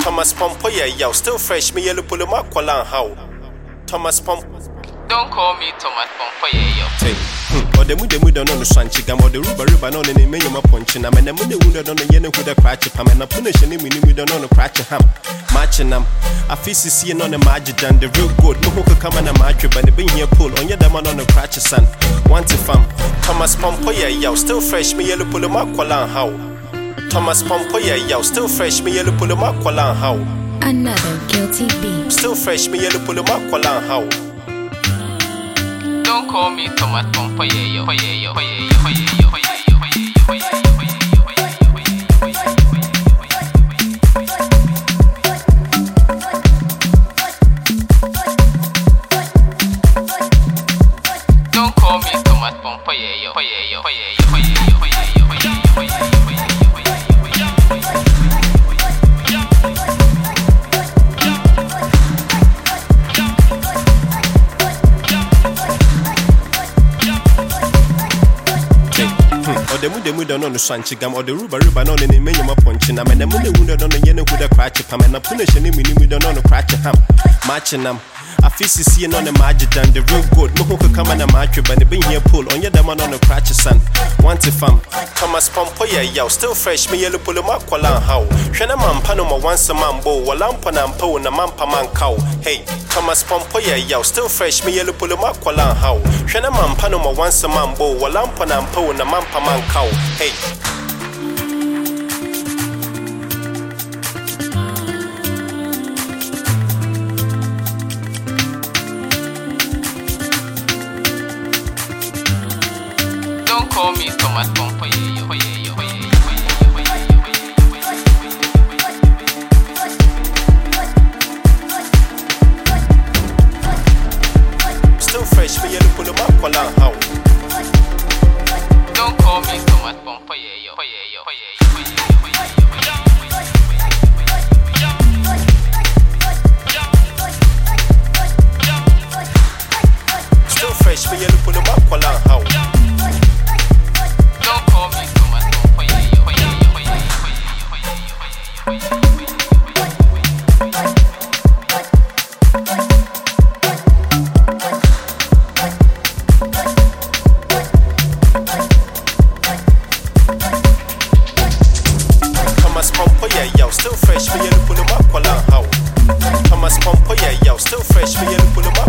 Thomas Pompo, yeah, yo, still fresh, me yellow pull my qualan how. Thomas Pomp. Don't call me Thomas Pompo, yeah, yo. Or the mood on the Sanchigam or the Ruba on any minimum punching. I'm in the mood on the yellow with a cratch of ham and a punish and we don't know cratch of ham. Matching them. I feel seeing on the magic and the real good. No who could come on a match, but the being here pull on your demon on the cratch of sun. Want to fam. Thomas Pompo, yeah, yo, still fresh, me yellow pull my qualan how. Thomas Pompo, yeah, yo, still fresh, me yellow pull my qualan how. Another guilty beat. Still fresh, me yellow pull my qualan how. Don't call me Thomas Pompo, yeah, yo, yeah, yo. Don't call me Thomas Pompo, yeah, yo. Or the mood on the Sanchigam or the Ruba on any minimum punching. I'm in the mood on the yellow with a cratch of ham and a punish and we don't know the cratch of ham. Matching them. I feel seeing on the magic and the real good. No who could come on a match, but they been here pull on your demon on the cratch of sun. Want to fam. Thomas Pompo, yeah, yo, still fresh, me yellow pull my qualan how. Shana man panoma once a man bow, while I'm panampo and a man paman cow. Hey, Thomas Pompo, yeah, yo, still fresh, me yellow pull my qualan how. Shana man panoma once a man bow, while I'm panampo and a man paman cow. Hey. Don't call me Thomas Pompo, yeah, yo. Still fresh, me yellow pull my qualan how. Don't call me Thomas Pompo, yeah, yo. Still fresh, me yellow pull my qualan how. Don't call me Thomas Pompo, yeah, yo. Thomas Pompo, yeah, yo, still fresh, me yellow pull my qualan how. Thomas Pompo, yeah, yo, still fresh, me yellow pull my